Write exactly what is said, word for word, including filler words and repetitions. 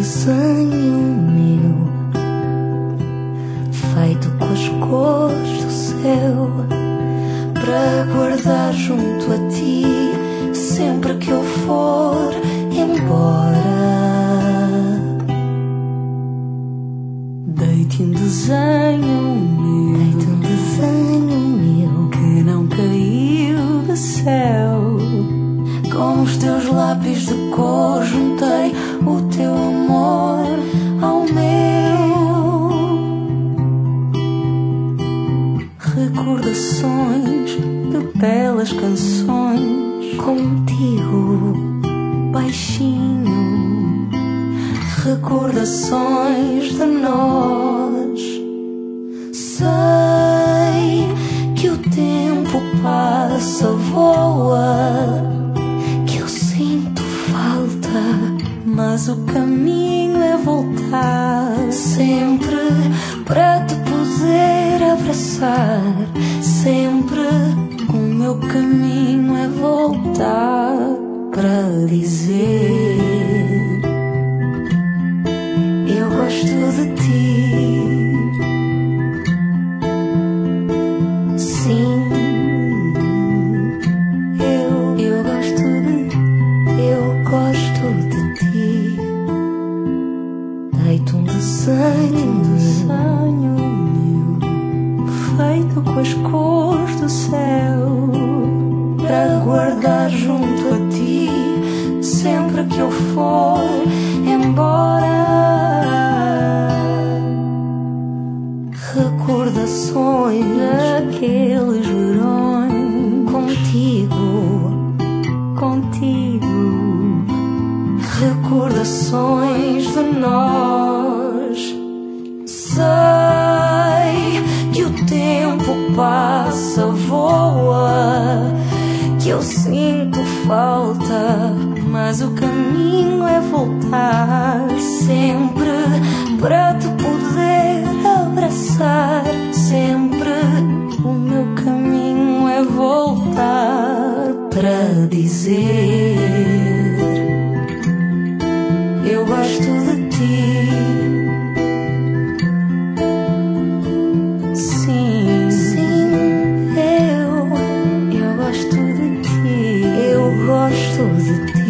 desenho meu, feito com as cores do céu, para guardar junto a ti sempre que eu for embora. Dei-te um desenho meu, Dei-te um desenho meu que não caiu do céu. Com os teus lápis de cor juntei o teu amor ao meu. Recordações de belas canções Contigo, baixinho. recordações de nós. Sei que o tempo passa, voa, que eu sinto falta, Mas o caminho é voltar sempre para te poder abraçar. Sempre O meu caminho é voltar para dizer: eu gosto de ti. Sim, eu, eu gosto de, eu gosto de ti. Dei-te um desenho, um desenho meu, feito com as cores do céu, para guardar junto a ti sempre que eu for embora. Recordações daqueles verões contigo, contigo. recordações de nós. Sei que o tempo passa, voa, que eu sinto falta, Mas o caminho é voltar sempre para te poder abraçar. Sempre O meu caminho é voltar para dizer: eu gosto de ti. Sim, Sim, eu, eu gosto de ti. eu gosto de ti.